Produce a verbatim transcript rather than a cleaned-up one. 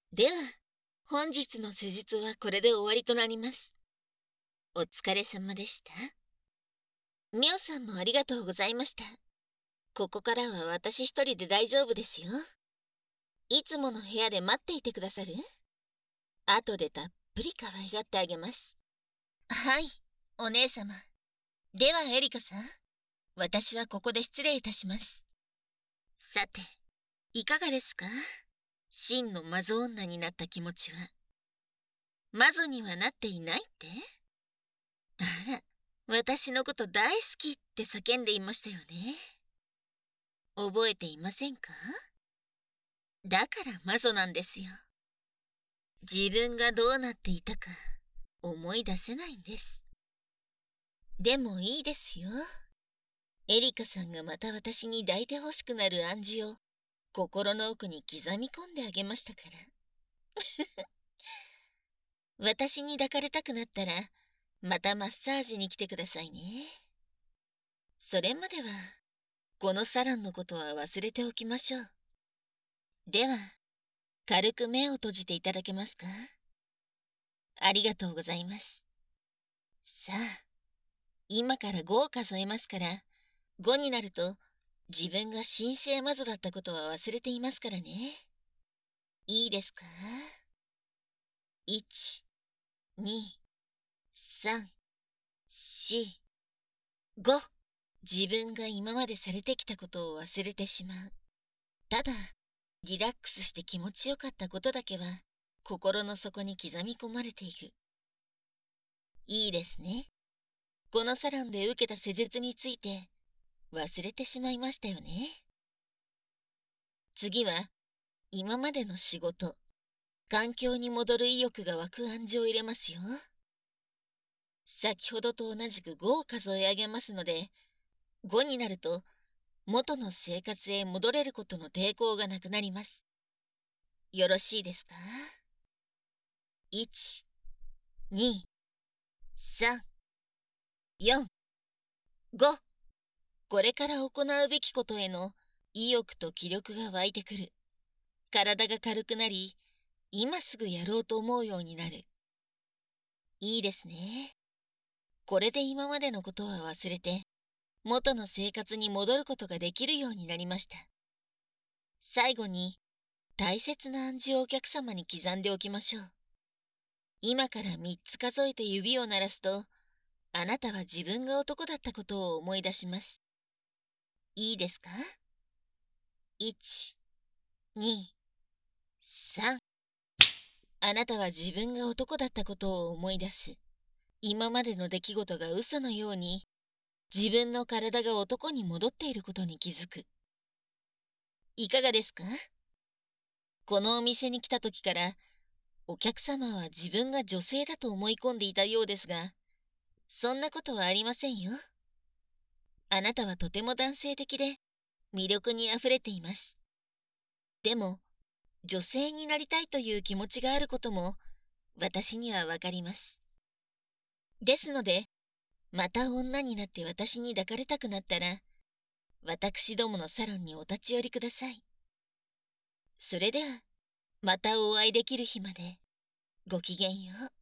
では、本日の施術はこれで終わりとなります。お疲れ様でした。みおさんもありがとうございました。ここからは私一人で大丈夫ですよ。いつもの部屋で待っていてくださる？後でたっぷり可愛がってあげます。はい、お姉様。ではエリカさん、私はここで失礼いたします。さて、いかがですか？真の魔女女になった気持ちは。魔女にはなっていないって？あら、私のこと大好きって叫んでいましたよね。覚えていませんか？だから魔女なんですよ。自分がどうなっていたか思い出せないんです。でもいいですよ。エリカさんがまた私に抱いて欲しくなる暗示を心の奥に刻み込んであげましたから。私に抱かれたくなったらまたマッサージに来てくださいね。それまではこのサロンのことは忘れておきましょう。では、軽く目を閉じていただけますか？ありがとうございます。さあ、今からごを数えますから、ごになると自分が神聖魔女だったことは忘れていますからね。いいですか？ いち、に、さん、よん、ご。自分が今までされてきたことを忘れてしまう。ただ、リラックスして気持ちよかったことだけは心の底に刻み込まれている。いいですね。このサロンで受けた施術について忘れてしまいましたよね。次は今までの仕事、環境に戻る意欲が湧く暗示を入れますよ。先ほどと同じくごを数え上げますので、ごになると元の生活へ戻れることの抵抗がなくなります。よろしいですか？ いち、に、さん、よん、ご。これから行うべきことへの意欲と気力が湧いてくる。体が軽くなり、今すぐやろうと思うようになる。いいですね。これで今までのことは忘れて、元の生活に戻ることができるようになりました。最後に、大切な暗示をお客様に刻んでおきましょう。今からみっつ数えて指を鳴らすと、あなたは自分が男だったことを思い出します。いいですか？ いち、に、さん。あなたは自分が男だったことを思い出す。今までの出来事が嘘のように、自分の体が男に戻っていることに気づく。いかがですか？このお店に来た時から、お客様は自分が女性だと思い込んでいたようですが、そんなことはありませんよ。あなたはとても男性的で、魅力にあふれています。でも、女性になりたいという気持ちがあることも、私にはわかります。ですので、また女になって私に抱かれたくなったら、私どものサロンにお立ち寄りください。それでは、またお会いできる日まで、ごきげんよう。